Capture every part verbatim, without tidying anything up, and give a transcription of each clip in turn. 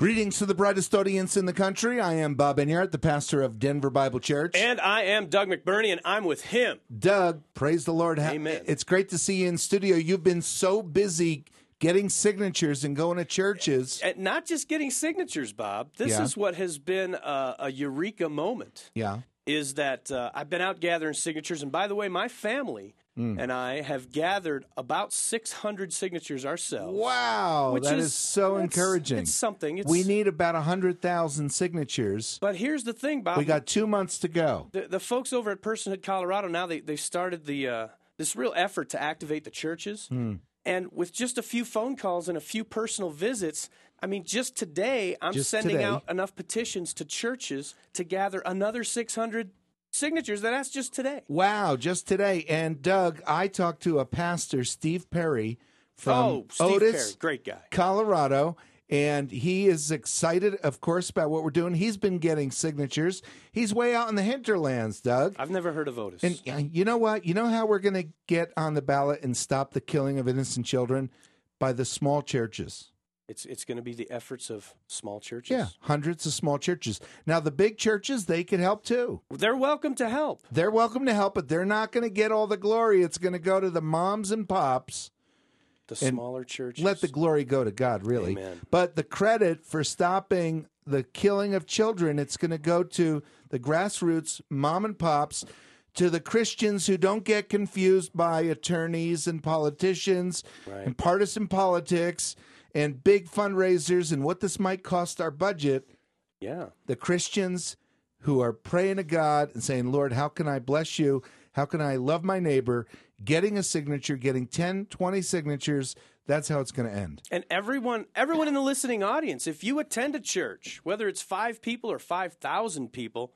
Greetings to the brightest audience in the country. I am Bob Enyart, the pastor of Denver Bible Church. And I am Doug McBurney, and I'm with him. Doug, praise the Lord. Amen. It's great to see you in studio. You've been so busy getting signatures and going to churches. And not just getting signatures, Bob. This Yeah. is what has been a, a eureka moment. Yeah. Is that uh, I've been out gathering signatures, and by the way, my family mm. and I have gathered about six hundred signatures ourselves. Wow, that is, is so encouraging. It's something. It's, we need about one hundred thousand signatures. But here's the thing, Bob. We got two months to go. The, the folks over at Personhood Colorado, now they, they started the uh, this real effort to activate the churches. Mm. And with just a few phone calls and a few personal visits, I mean, just today, I'm just sending today. out enough petitions to churches to gather another six hundred signatures. That's just today. Wow, just today. And, Doug, I talked to a pastor, Steve Perry, from oh, Steve Otis, Perry. Great guy. Colorado. And he is excited, of course, about what we're doing. He's been getting signatures. He's way out in the hinterlands, Doug. I've never heard of Otis. And uh, you know what? You know how we're going to get on the ballot and stop the killing of innocent children? By the small churches. It's it's going to be the efforts of small churches? Yeah, hundreds of small churches. Now, the big churches, they could help too. They're welcome to help. They're welcome to help, but they're not going to get all the glory. It's going to go to the moms and pops. The smaller churches. Let the glory go to God, really. Amen. But the credit for stopping the killing of children, it's going to go to the grassroots, mom and pops, to the Christians who don't get confused by attorneys and politicians right. and partisan politics and big fundraisers and what this might cost our budget. Yeah. The Christians who are praying to God and saying, Lord, how can I bless you? How can I love my neighbor? Getting a signature, getting ten, twenty signatures, that's how it's going to end. And everyone everyone in the listening audience, if you attend a church, whether it's five people or five thousand people,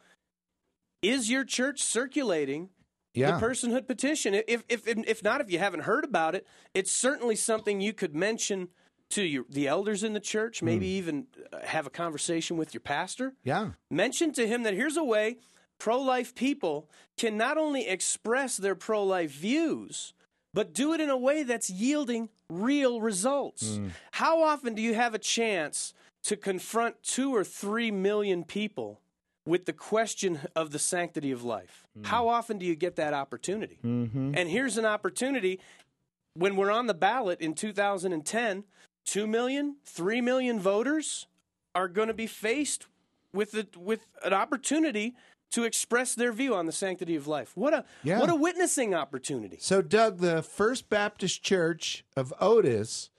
is your church circulating yeah. the personhood petition? If, if, if not, if you haven't heard about it, it's certainly something you could mention to your, the elders in the church, maybe mm. even have a conversation with your pastor. Yeah. Mention to him that here's a way pro-life people can not only express their pro-life views, but do it in a way that's yielding real results. Mm. How often do you have a chance to confront two or three million people with the question of the sanctity of life? Mm. How often do you get that opportunity? Mm-hmm. And here's an opportunity. When we're on the ballot in two thousand ten, two million, three million voters are going to be faced with, a, with an opportunity to express their view on the sanctity of life. What a yeah. what a witnessing opportunity. So, Doug, the First Baptist Church of Otis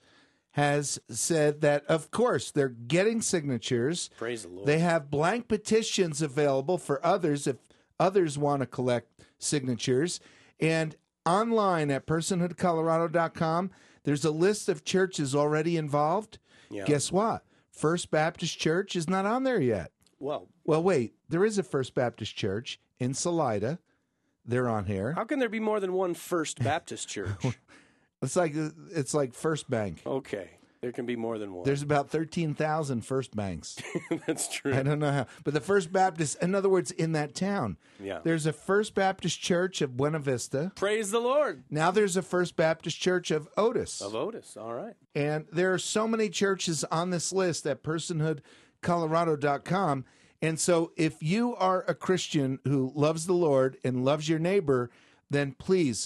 has said that, of course, they're getting signatures. Praise the Lord. They have blank petitions available for others if others want to collect signatures. And online at personhood colorado dot com, there's a list of churches already involved. Yeah. Guess what? First Baptist Church is not on there yet. Well, well, wait. There is a First Baptist Church in Salida. They're on here. How can there be more than one First Baptist church? It's like it's like First Bank. Okay, there can be more than one. There's about thirteen thousand First Banks. That's true. I don't know how, but the First Baptist, in other words, in that town. Yeah. There's a First Baptist Church of Buena Vista. Praise the Lord. Now there's a First Baptist Church of Otis. Of Otis, all right. And there are so many churches on this list at personhood colorado dot com. And so if you are a Christian who loves the Lord and loves your neighbor, then please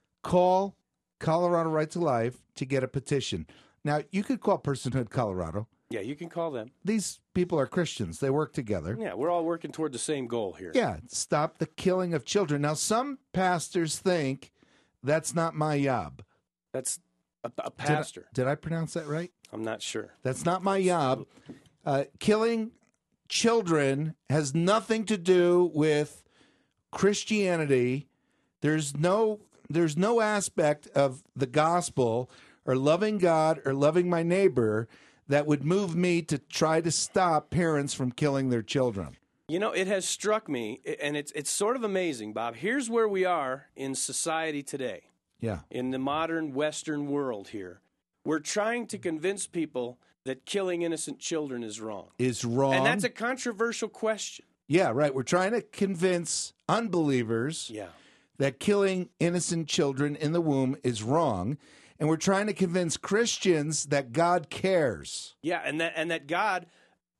call Colorado Right to Life to get a petition. Now, you could call Personhood Colorado. Yeah, you can call them. These people are Christians. They work together. Yeah, we're all working toward the same goal here. Yeah, stop the killing of children. Now, some pastors think that's not my job. That's a, a pastor. Did I, did I pronounce that right? I'm not sure. That's not my job. Uh, killing children has nothing to do with Christianity. There's no there's no aspect of the gospel or loving God or loving my neighbor that would move me to try to stop parents from killing their children. You know, it has struck me, and it's it's sort of amazing, Bob. Here's where we are in society today. Yeah. In the modern Western world here. We're trying to convince people that killing innocent children is wrong. Is wrong. And that's a controversial question. Yeah, right. We're trying to convince unbelievers yeah. that killing innocent children in the womb is wrong. And we're trying to convince Christians that God cares. Yeah, and that and that God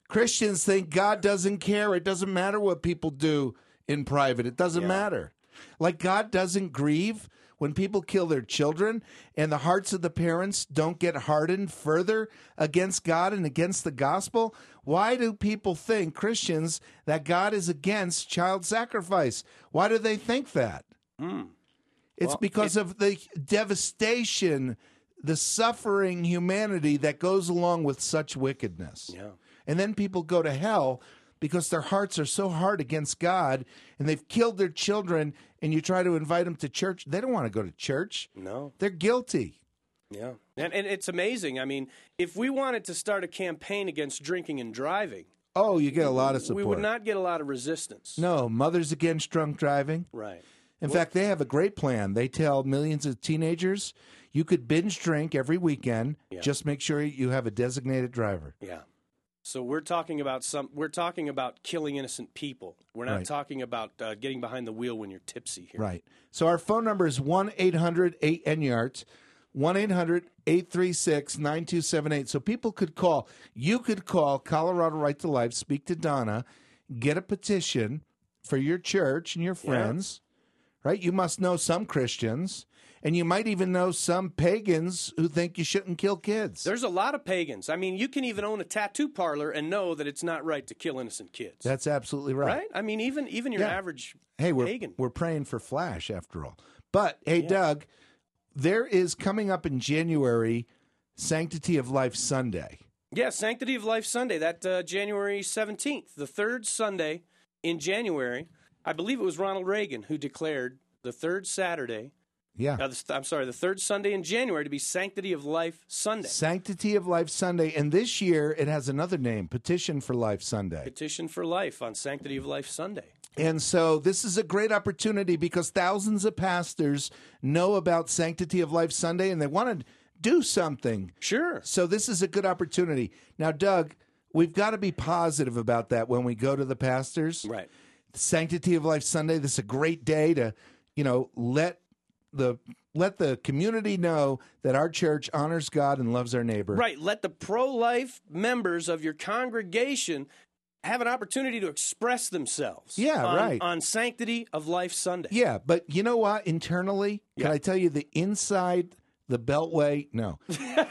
Christians think God doesn't care. It doesn't matter what people do in private. It doesn't Yeah. matter. Like God doesn't grieve when people kill their children and the hearts of the parents don't get hardened further against God and against the gospel. Why do people think, Christians, that God is against child sacrifice? Why do they think that? Mm. It's Well, because it- of the devastation, the suffering humanity that goes along with such wickedness. Yeah. And then people go to hell because their hearts are so hard against God and they've killed their children, and you try to invite them to church. They don't want to go to church. No. They're guilty. Yeah. And, and it's amazing. I mean, if we wanted to start a campaign against drinking and driving, Oh, you get a lot of support. we would not get a lot of resistance. No, Mothers Against Drunk Driving. Right. In fact, they have a great plan. They tell millions of teenagers you could binge drink every weekend. Yeah. Just make sure you have a designated driver. Yeah. So we're talking about some. We're talking about killing innocent people. We're not Right. talking about uh, getting behind the wheel when you're tipsy here. Right. So our phone number is one eight hundred eight N Y A R T, one eight hundred eight three six nine two seven eight. So people could call. You could call Colorado Right to Life, speak to Donna, get a petition for your church and your friends. Right? You must know some Christians, and you might even know some pagans who think you shouldn't kill kids. There's a lot of pagans. I mean, you can even own a tattoo parlor and know that it's not right to kill innocent kids. That's absolutely right. right. I mean, even even your Yeah. average Hey, we're pagan. we're praying for Flash after all. But hey, Doug, there is coming up in January Sanctity of Life Sunday. Yeah, Sanctity of Life Sunday. That uh, January seventeenth, the third Sunday in January. I believe it was Ronald Reagan who declared the third Saturday. Yeah. Uh, the, I'm sorry, the third Sunday in January to be Sanctity of Life Sunday. Sanctity of Life Sunday. And this year it has another name, Petition for Life Sunday. Petition for Life on Sanctity of Life Sunday. And so this is a great opportunity because thousands of pastors know about Sanctity of Life Sunday and they want to do something. Sure. So this is a good opportunity. Now, Doug, we've got to be positive about that when we go to the pastors. Right. Sanctity of Life Sunday. This is a great day to, you know, let the let the community know that our church honors God and loves our neighbor. Right. Let the pro-life members of your congregation have an opportunity to express themselves. Yeah, on, right. On Sanctity of Life Sunday. Yeah, but you know what? Internally, can Yeah. I tell you the inside the Beltway? No.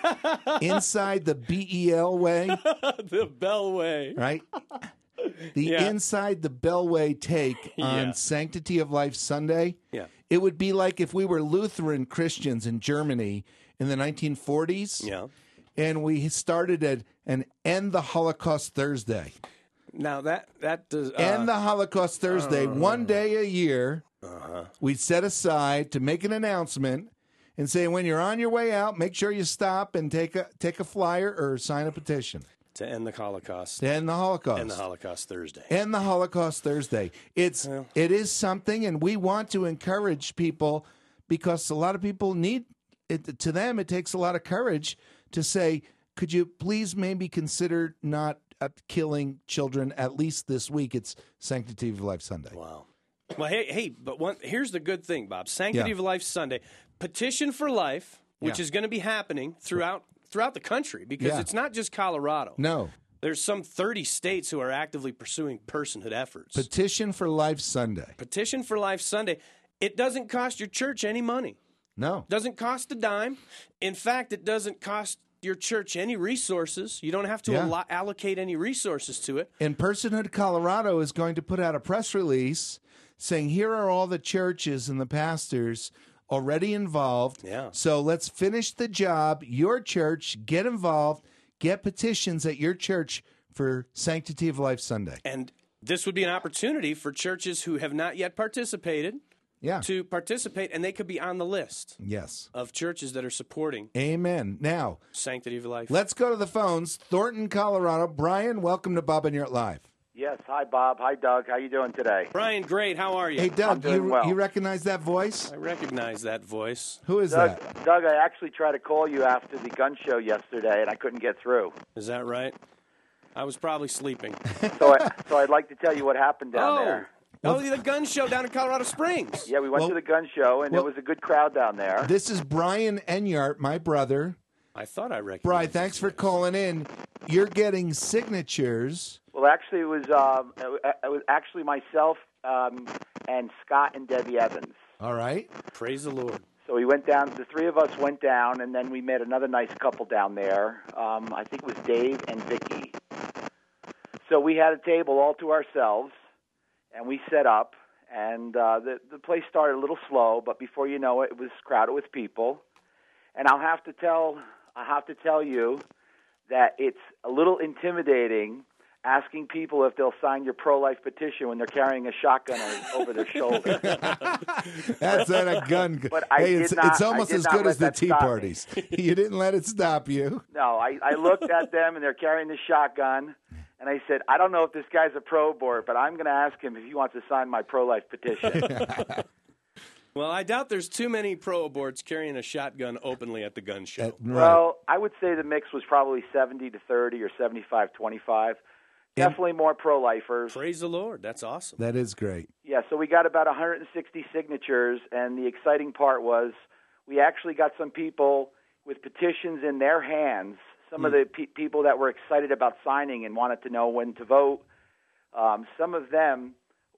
Inside the B E L way, The Bellway. right? The Yeah. inside the Beltway take on Yeah. Sanctity of Life Sunday. Yeah. It would be like if we were Lutheran Christians in Germany in the nineteen forties. Yeah. And we started at an End the Holocaust Thursday. Now that that does uh, End the Holocaust Thursday, one day a year, uh-huh. we'd set aside to make an announcement and say, when you're on your way out, make sure you stop and take a take a flyer or sign a petition to end the Holocaust. to end the Holocaust. End the Holocaust Thursday. End the Holocaust Thursday. It's Well. it is something, and we want to encourage people because a lot of people need it. To them, it takes a lot of courage to say, "Could you please maybe consider not uh, killing children at least this week?" It's Sanctity of Life Sunday. Wow. Well, hey, hey, but one here's the good thing, Bob. Sanctity Yeah. of Life Sunday, Petition for Life, which Yeah. is going to be happening throughout throughout the country because Yeah. it's not just Colorado. No, There's some thirty states who are actively pursuing personhood efforts. Petition for Life Sunday. Petition for Life Sunday. It doesn't cost your church any money. No, Doesn't cost a dime. In fact, it doesn't cost your church any resources. You don't have to Yeah. allo- allocate any resources to it. and Personhood Colorado is going to put out a press release saying, here are all the churches and the pastors already involved. Yeah. So let's finish the job. Your church, get involved, get petitions at your church for Sanctity of Life Sunday. And this would be an opportunity for churches who have not yet participated Yeah. to participate, and they could be on the list Yes. of churches that are supporting Amen. Now, Sanctity of Life. let's go to the phones. Thornton, Colorado. Brian, welcome to Bob and You're Live. Yes. Hi, Bob. Hi, Doug. How you doing today? Brian, great. How are you? Hey, Doug, doing you, well. you recognize that voice? I recognize that voice. Who is Doug, that? Doug, I actually tried to call you after the gun show yesterday, and I couldn't get through. Is that right? I was probably sleeping. So, I, so I'd like to tell you what happened down oh, there. oh, the gun show down in Colorado Springs. Yeah, we went Well- to the gun show, and well- there was a good crowd down there. This is Brian Enyart, my brother. I thought I recognized. Brian, thanks his for voice. calling in. you're getting signatures. Well, actually, it was um, it was actually myself um, and Scott and Debbie Evans. All right. Praise the Lord. So we went down. The three of us went down, and then we met another nice couple down there. Um, I think it was Dave and Vicky. So we had a table all to ourselves, and we set up. And uh, the the place started a little slow, but before you know it, it was crowded with people. And I'll have to tell I have to tell you that it's a little intimidating asking people if they'll sign your pro-life petition when they're carrying a shotgun over their shoulder. That's not a gun. But I hey, did it's, not- it's almost I did as not good let as the that Tea stop me. Parties. You didn't let it stop you. No, I, I looked at them, and they're carrying the shotgun, and I said, I don't know if this guy's a pro-board, but I'm going to ask him if he wants to sign my pro-life petition. Well, I doubt there's too many pro-aborts carrying a shotgun openly at the gun show. Uh, right. Well, I would say the mix was probably seventy to thirty or seventy-five twenty-five. Definitely more pro-lifers. Praise the Lord. That's awesome. That is great. Yeah, so we got about one hundred sixty signatures, and the exciting part was we actually got some people with petitions in their hands, some mm. of the pe- people that were excited about signing and wanted to know when to vote. Um, some of them,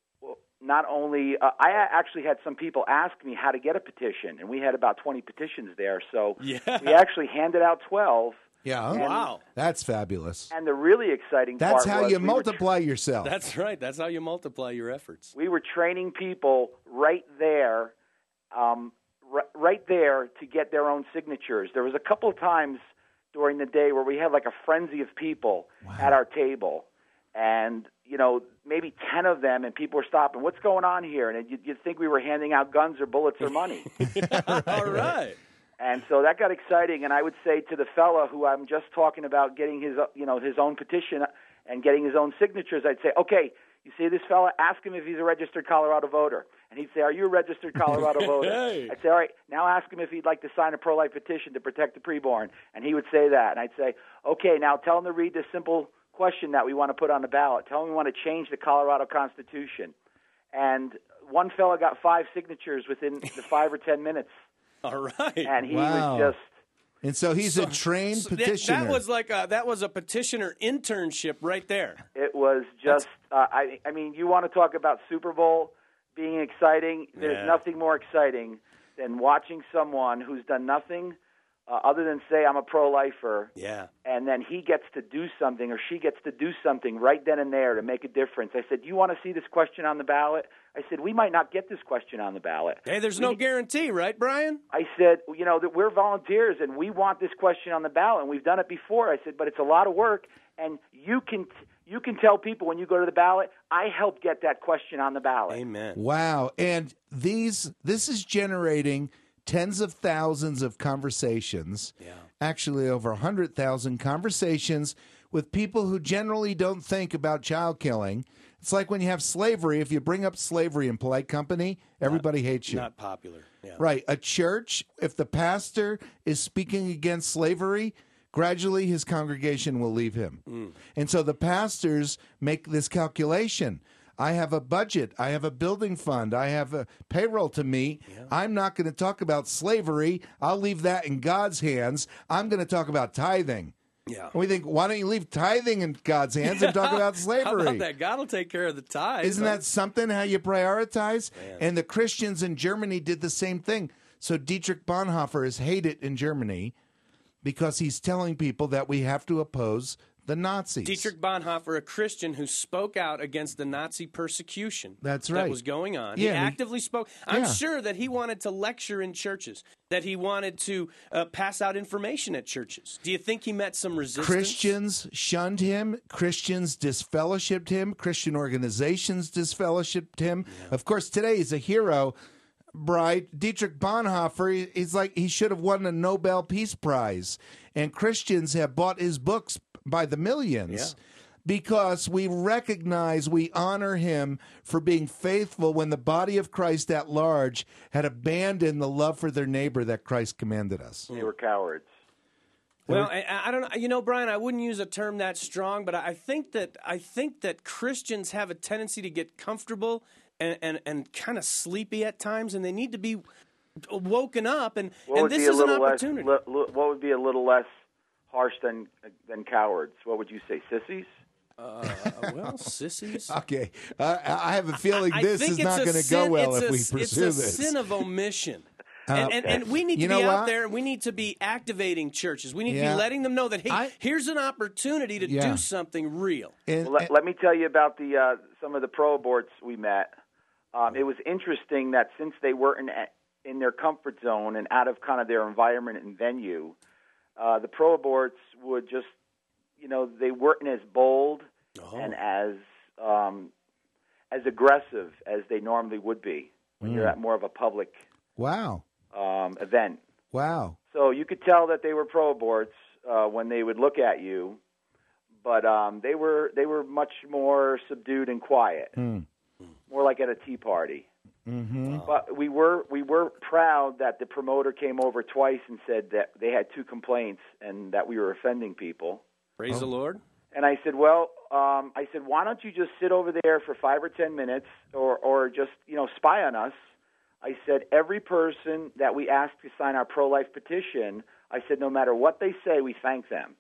not only uh, – I actually had some people ask me how to get a petition, and we had about twenty petitions there. So yeah. we actually handed out twelve. Yeah. And, wow. That's fabulous. And the really exciting That's part how was you we multiply were tra- yourself. That's right. That's how you multiply your efforts. We were training people right there, um, r- right there to get their own signatures. There was a couple of times during the day where we had like a frenzy of people wow. at our table, and you know maybe ten of them, and people were stopping. What's going on here? And you'd, you'd think we were handing out guns or bullets or money. All right. And so that got exciting, and I would say to the fella who I'm just talking about getting his, you know, his own petition and getting his own signatures, I'd say, okay, you see this fella, ask him if he's a registered Colorado voter. And he'd say, are you a registered Colorado voter? Hey. I'd say, all right, now ask him if he'd like to sign a pro-life petition to protect the preborn. And he would say that. And I'd say, okay, now tell him to read this simple question that we want to put on the ballot. Tell him we want to change the Colorado Constitution. And one fella got five signatures within the five or ten minutes. All right. And he wow. was just... And so he's So- a trained so that- petitioner. That, was like a, that was a petitioner internship right there. It was just, uh, I, I mean, you want to talk about Super Bowl being exciting? There's Yeah. nothing more exciting than watching someone who's done nothing uh, other than say, I'm a pro-lifer, Yeah. and then he gets to do something or she gets to do something right then and there to make a difference. I said, you want to see this question on the ballot? I said, we might not get this question on the ballot. Hey, there's no guarantee, right, Brian? I said, you know, that we're volunteers and we want this question on the ballot, and we've done it before. I said, but it's a lot of work, and you can you can tell people when you go to the ballot, I helped get that question on the ballot. Amen. Wow. And these this is generating tens of thousands of conversations, Yeah. actually over one hundred thousand conversations with people who generally don't think about child killing. It's like when you have slavery. If you bring up slavery in polite company, everybody hates you. Not popular. Yeah. Right. A church, if the pastor is speaking against slavery, gradually his congregation will leave him. Mm. And so the pastors make this calculation. I have a budget. I have a building fund. I have a payroll to meet. Yeah. I'm not going to talk about slavery. I'll leave that in God's hands. I'm going to talk about tithing. Yeah. And we think, why don't you leave tithing in God's hands and talk about slavery? How about that? God will take care of the tithes. Isn't that something, how you prioritize? Man. And the Christians in Germany did the same thing. So Dietrich Bonhoeffer is hated in Germany because he's telling people that we have to oppose the Nazis. Dietrich Bonhoeffer, a Christian who spoke out against the Nazi persecution That's right. that was going on. Yeah, he he- actively spoke. I'm Yeah. sure that he wanted to lecture in churches, that he wanted to uh, pass out information at churches. Do you think he met some resistance? Christians shunned him. Christians disfellowshipped him. Christian organizations disfellowshipped him. Of course, today he's a hero. Bright Dietrich Bonhoeffer, he- he's like he should have won a Nobel Peace Prize. And Christians have bought his books by the millions. Yeah. Because we recognize, we honor him for being faithful when the body of Christ at large had abandoned the love for their neighbor that Christ commanded us. They were cowards. Well, I, I don't know. You know, Brian, I wouldn't use a term that strong, but I think that I think that Christians have a tendency to get comfortable and, and, and kind of sleepy at times, and they need to be woken up. And, What and would this be a is an little less? opportunity. Li- li- what would be a little less harsh than than cowards. What would you say, sissies? Uh, well, sissies. Okay, uh, I have a feeling I this think is it's not a going to sin- go well it's if a- we It's pursue a this. sin of omission. Uh, and, and, and we need to you be know out what? there. We need to be activating churches. We need to Yeah. be letting them know that, hey, I- here's an opportunity to Yeah. do something real. And- Well, let, and- let me tell you about the uh, some of the pro aborts we met. Um, it was interesting that since they weren't in, in their comfort zone and out of kind of their environment and venue, uh, the pro aborts would just, you know, they weren't as bold Oh. and as um, as aggressive as they normally would be when you're at more of a public wow, um, event. wow. So you could tell that they were pro aborts uh, when they would look at you, but um, they were they were much more subdued and quiet, Mm. more like at a tea party. Mm-hmm. But we were we were proud that the promoter came over twice and said that they had two complaints and that we were offending people. Praise Oh. the Lord. And I said, well, um, I said, why don't you just sit over there for five or ten minutes, or or just you know spy on us? I said, every person that we ask to sign our pro-life petition, I said, no matter what they say, we thank them.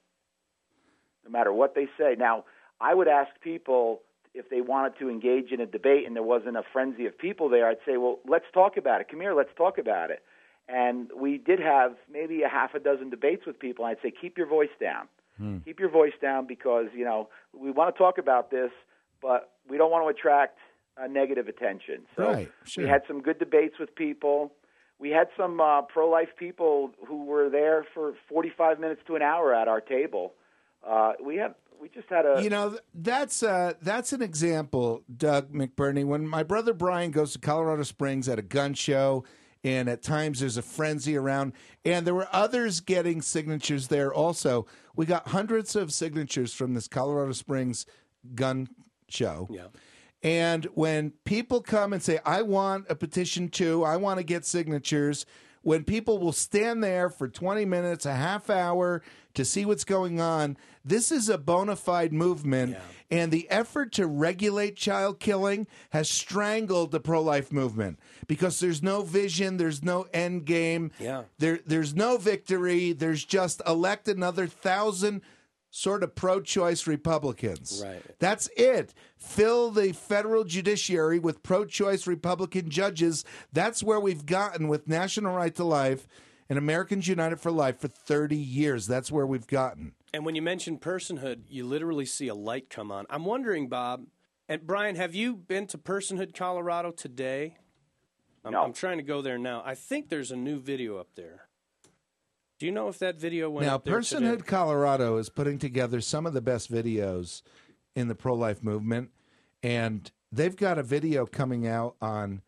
No matter what they say. Now, I would ask people if they wanted to engage in a debate and there wasn't a frenzy of people there, I'd say, well, let's talk about it. Come here, let's talk about it. And we did have maybe a half a dozen debates with people. And I'd say, keep your voice down. Hmm. Keep your voice down because, you know, we want to talk about this, but we don't want to attract uh, negative attention. So Right, sure. we had some good debates with people. We had some uh, pro-life people who were there for forty-five minutes to an hour at our table. Uh, we have we just had a You know, that's uh, that's an example, Doug McBurney. When my brother Brian goes to Colorado Springs at a gun show, and at times there's a frenzy around, and there were others getting signatures there also. We got hundreds of signatures from this Colorado Springs gun show. Yeah. And when people come and say, I want a petition too, I want to get signatures, when people will stand there for twenty minutes, a half hour to see what's going on, this is a bona fide movement. Yeah. And the effort to regulate child killing has strangled the pro-life movement because there's no vision, there's no end game, Yeah. there, there's no victory. There's just elect another thousand sort of pro-choice Republicans. Right. That's it. Fill the federal judiciary with pro-choice Republican judges. That's where we've gotten with National Right to Life and Americans United for Life for thirty years. That's where we've gotten. And when you mention personhood, you literally see a light come on. I'm wondering, Bob, and Brian, have you been to Personhood, Colorado today? I'm, No. I'm trying to go there now. I think there's a new video up there. Do you know if that video went Now, up there Personhood today? Colorado is putting together some of the best videos in the pro-life movement, and they've got a video coming out on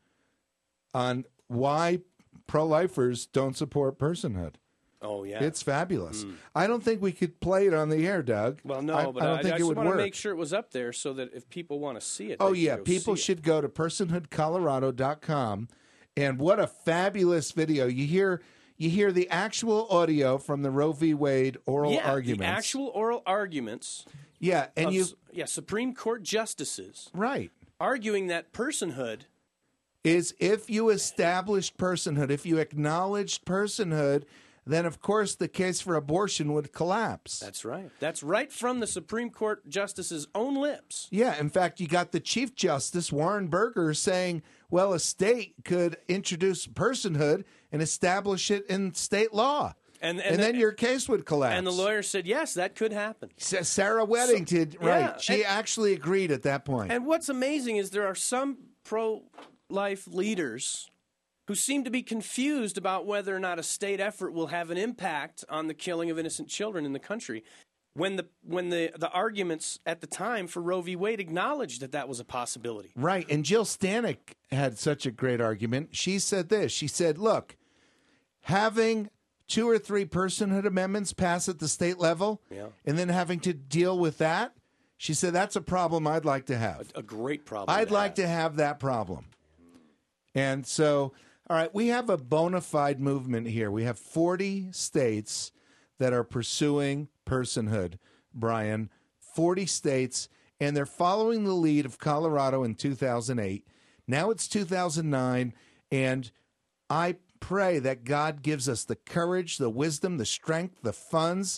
on why pro-lifers don't support personhood. Oh, yeah. It's fabulous. I don't think we could play it on the air, Doug. well, no, I, but I I, don't think I it just would want to work. make sure it was up there so that if people want to see it. Oh they yeah, can go people see it. should go to personhood colorado dot com, and what a fabulous video! You hear you hear the actual audio from the Roe v. Wade oral yeah, arguments. the actual oral arguments. yeah, and of, you yeah, Supreme Court justices right arguing that personhood. is if you established personhood, if you acknowledged personhood, then of course the case for abortion would collapse. That's right. That's right from the Supreme Court justice's own lips. Yeah, in fact, you got the Chief Justice, Warren Burger, saying, well, a state could introduce personhood and establish it in state law. And, And, and, then the, your case would collapse. and the lawyer said, yes, that could happen. Sa- Sarah Weddington, yeah, right. She and- actually agreed at that point. And what's amazing is there are some pro-life leaders who seem to be confused about whether or not a state effort will have an impact on the killing of innocent children in the country. When the when the, the arguments at the time for Roe v. Wade acknowledged that that was a possibility. Right. And Jill Stanek had such a great argument. She said this. She said, look, having two or three personhood amendments pass at the state level Yeah. and then having to deal with that, she said, that's a problem I'd like to have. A great problem. I'd to like have. to have that problem. And so, all right, we have a bona fide movement here. We have forty states that are pursuing personhood, Brian, forty states, and they're following the lead of Colorado in two thousand eight. Now it's two thousand nine, and I pray that God gives us the courage, the wisdom, the strength, the funds,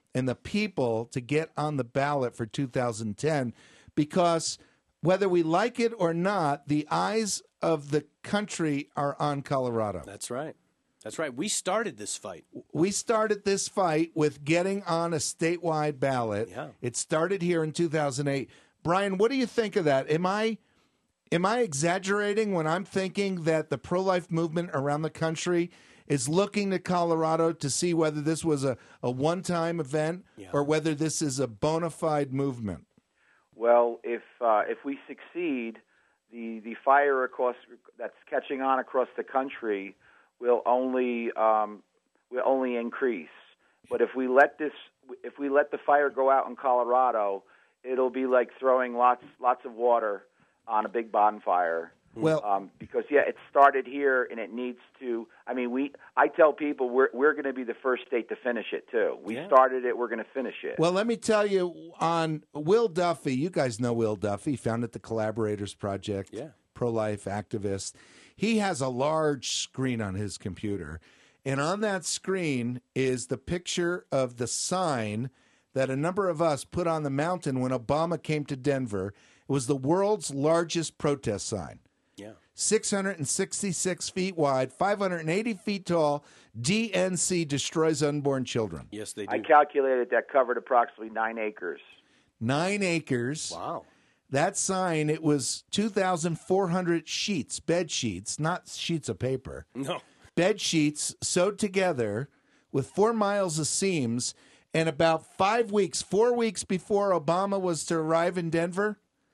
and the people to get on the ballot for two thousand ten, because whether we like it or not, the eyes of the country are on Colorado. That's right. That's right. We started this fight. We started this fight with getting on a statewide ballot. Yeah. It started here in two thousand eight. Brian, what do you think of that? Am I am I exaggerating when I'm thinking that the pro-life movement around the country is looking to Colorado to see whether this was a, a one-time event Yeah. or whether this is a bona fide movement? Well, if uh, if we succeed, the the fire across that's catching on across the country will only um, will only increase. But if we let this if we let the fire go out in Colorado, it'll be like throwing lots lots of water on a big bonfire. Well, Um, because yeah, it started here and it needs to. I mean, we. I tell people we're we're going to be the first state to finish it too. We Yeah. started it. We're going to finish it. Well, let me tell you, on Will Duffy, you guys know Will Duffy, founded the Collaborators Project, Yeah. pro-life activist. He has a large screen on his computer, and on that screen is the picture of the sign that a number of us put on the mountain when Obama came to Denver. It was the world's largest protest sign. Yeah. six hundred sixty-six feet wide, five hundred eighty feet tall. D N C destroys unborn children. Yes, they do. I calculated that covered approximately nine acres. Nine acres. Wow. That sign, it was two thousand four hundred sheets, bed sheets, not sheets of paper. No. Bed sheets sewed together with four miles of seams. And about five weeks, four weeks before Obama was to arrive in Denver,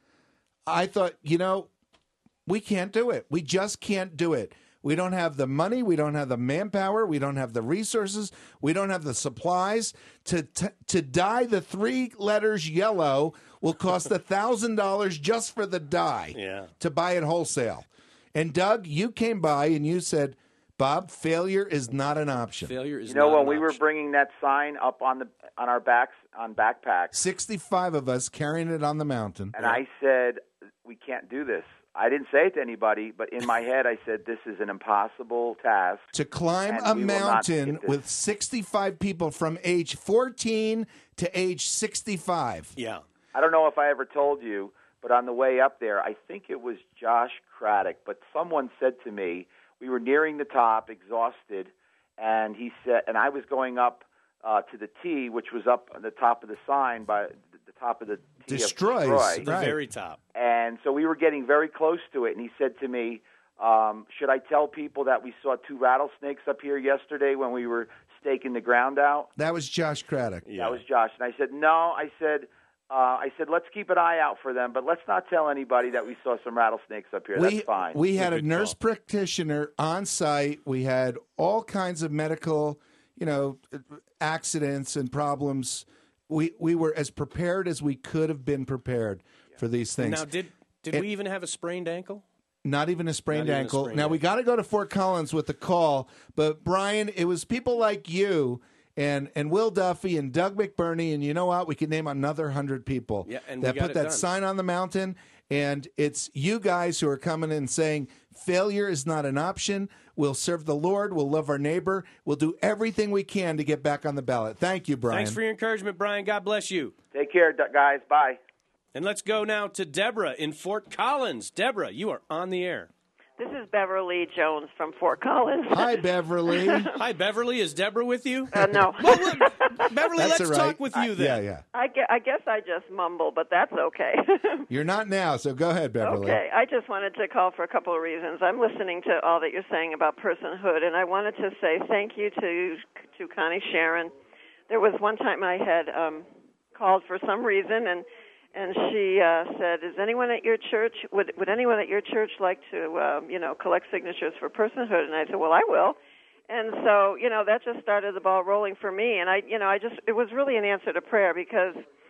I thought, you know, we can't do it. We just can't do it. We don't have the money. We don't have the manpower. We don't have the resources. We don't have the supplies. To to, to dye the three letters yellow will cost one thousand dollars just for the dye Yeah. to buy it wholesale. And, Doug, you came by and you said, Bob, failure is not an option. Failure is You know, not when an we were option. bringing that sign up on the on our backs on backpacks, sixty-five of us carrying it on the mountain. and I said, "We can't do this." I didn't say it to anybody, but in my head, I said, "This is an impossible task." To climb And a we will not mountain get this. with sixty-five people from age fourteen to age sixty-five. Yeah. I don't know if I ever told you, but on the way up there, I think it was Josh Craddock, but someone said to me, we were nearing the top, exhausted, and he said, and I was going up uh, to the T, which was up on the top of the sign by the top of the T of Destroys. Destroy. The Right. very top. And so we were getting very close to it, and he said to me, um, should I tell people that we saw two rattlesnakes up here yesterday when we were staking the ground out? That was Josh Craddock. Yeah. That was Josh. And I said, no. I said, uh, I said, let's keep an eye out for them, but let's not tell anybody that we saw some rattlesnakes up here. We, That's fine. we had a Good nurse call. practitioner on site. We had all kinds of medical, you know, accidents and problems. We we were as prepared as we could have been prepared for these things. Now, did did It- we even have a sprained ankle? Not even a sprained Not even a ankle. sprained now, we ankle. got to go to Fort Collins with the call. But, Brian, it was people like you and, and Will Duffy and Doug McBurney. And you know what? We could name another hundred people Yeah, and we that got put it that done. sign on the mountain. And it's you guys who are coming in saying failure is not an option. We'll serve the Lord. We'll love our neighbor. We'll do everything we can to get back on the ballot. Thank you, Brian. Thanks for your encouragement, Brian. God bless you. Take care, d- guys. Bye. And let's go now to Deborah in Fort Collins. Deborah, you are on the air. This is Beverly Jones from Fort Collins. Hi, Beverly. Hi, Beverly. Is Deborah with you? Uh, no. Well, look, Beverly, That's let's all right. talk with you then. Yeah, yeah. I, gue- I guess I just mumble, but that's okay. You're not now, so go ahead, Beverly. Okay, I just wanted to call for a couple of reasons. I'm listening to all that you're saying about personhood, and I wanted to say thank you to to Connie Sharon. There was one time I had um, called for some reason, and and she uh, said, "Is anyone at your church would would anyone at your church like to um, you know collect signatures for personhood?" And I said, "Well, I will." And so, you know, that just started the ball rolling for me. And I, you know, I just it was really an answer to prayer because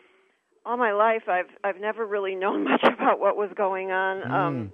all my life I've I've never really known much about what was going on, Mm. um,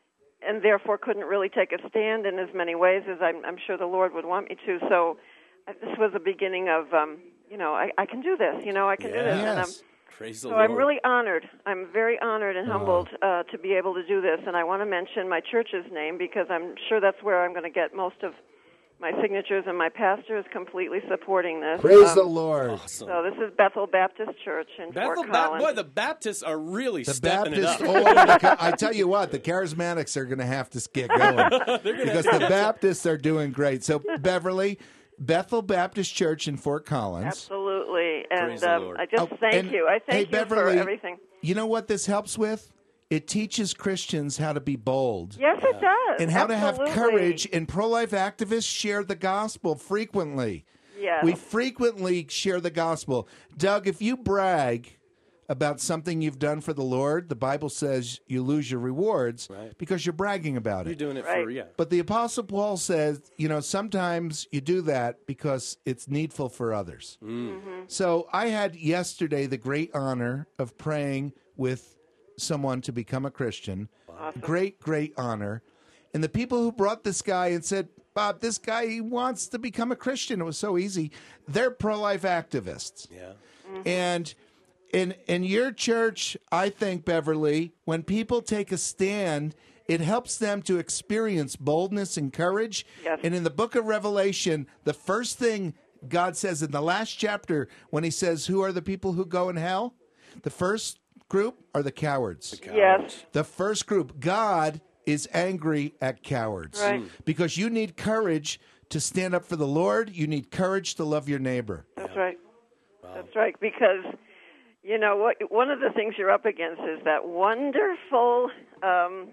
and therefore couldn't really take a stand in as many ways as I'm, I'm sure the Lord would want me to. So uh, this was the beginning of, um, you know, I, I can do this. You know, I can do this. And I'm, Yes. Praise the so Lord. I'm really honored. I'm very honored and humbled uh, to be able to do this. And I want to mention my church's name because I'm sure that's where I'm going to get most of my signatures, and my pastor is completely supporting this. Praise Um, the Lord. Awesome. So this is Bethel Baptist Church in Bethel, Fort Ba- Collins. boy, the Baptists are really The stepping Baptist, it up. oh, the- I tell you what, the charismatics are going to have to get going because the Baptists are doing great. So, Beverly, Bethel Baptist Church in Fort Collins. Absolutely, and Praise the um, Lord. I just Oh, thank and- you. I thank hey, you Beverly, for everything. You know what this helps with? It teaches Christians how to be bold. Yes, it does. And how Absolutely. to have courage, and pro-life activists share the gospel frequently. Yes. We frequently share the gospel. Doug, if you brag about something you've done for the Lord, the Bible says you lose your rewards Right. because you're bragging about You're it. doing it Right. for, yeah. But the Apostle Paul says, you know, sometimes you do that because it's needful for others. Mm-hmm. So I had yesterday the great honor of praying with someone to become a Christian. Awesome. Great, great honor. And the people who brought this guy and said, Bob, this guy, he wants to become a Christian. It was so easy. They're pro-life activists. Yeah. And in in your church, I think, Beverly, when people take a stand, it helps them to experience boldness and courage. Yes. And in the book of Revelation, the first thing God says in the last chapter, when he says, who are the people who go in hell? The first group are the cowards. Yes. The first group, God is angry at cowards. Right. Because you need courage to stand up for the Lord. You need courage to love your neighbor. That's right. That's right. Because, you know, what one of the things you're up against is that wonderful um,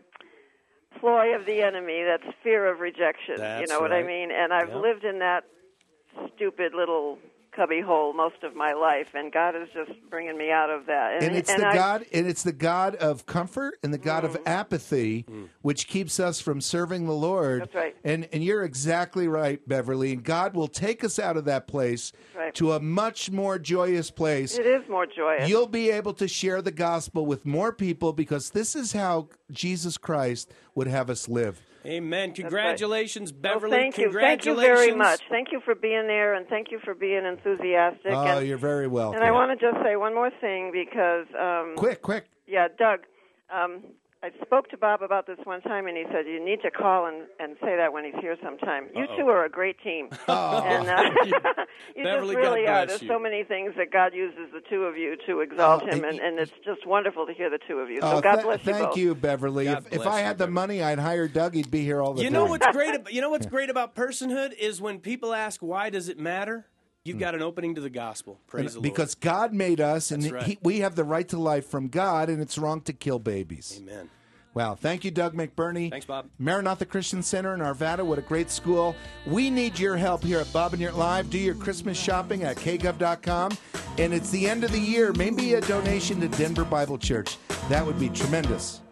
ploy of the enemy that's fear of rejection. That's you know what right. I mean? And I've Yeah. lived in that stupid little cubby hole most of my life, and God is just bringing me out of that. And it's and the I, God, and it's the God of comfort and the God Mm. of apathy, which keeps us from serving the Lord. That's right. And and you're exactly right, Beverly. And God will take us out of that place Right. to a much more joyous place. It is more joyous. You'll be able to share the gospel with more people because this is how Jesus Christ would have us live. Amen. Congratulations, Beverly. Well, thank you. Thank you Congratulations. very much. Thank you for being there, and thank you for being enthusiastic. Oh, and, you're very welcome. and I want to just say one more thing because, um, Quick, quick. yeah, Doug, um, I spoke to Bob about this one time, and he said, you need to call and, and say that when he's here sometime. You Uh-oh. two are a great team. Oh. And uh, you Beverly, just really God are. bless There's you. so many things that God uses the two of you to exalt Oh, him, and- and, and it's just wonderful to hear the two of you. So Oh, God th- bless you thank both. you, Beverly. God If, if bless I you, had the Beverly. money, I'd hire Doug. He'd be here all the You time. know what's great? About, you know what's great about personhood is when people ask, "Why does it matter?" You've got an opening to the gospel. Praise the Lord. Because God made us, and That's right. he, we have the right to life from God, and it's wrong to kill babies. Amen. Wow. Thank you, Doug McBurney. Thanks, Bob. Maranatha Christian Center in Arvada. What a great school. We need your help here at Bob and Yurt Live. Do your Christmas shopping at k gov dot com. And it's the end of the year. Maybe a donation to Denver Bible Church. That would be tremendous.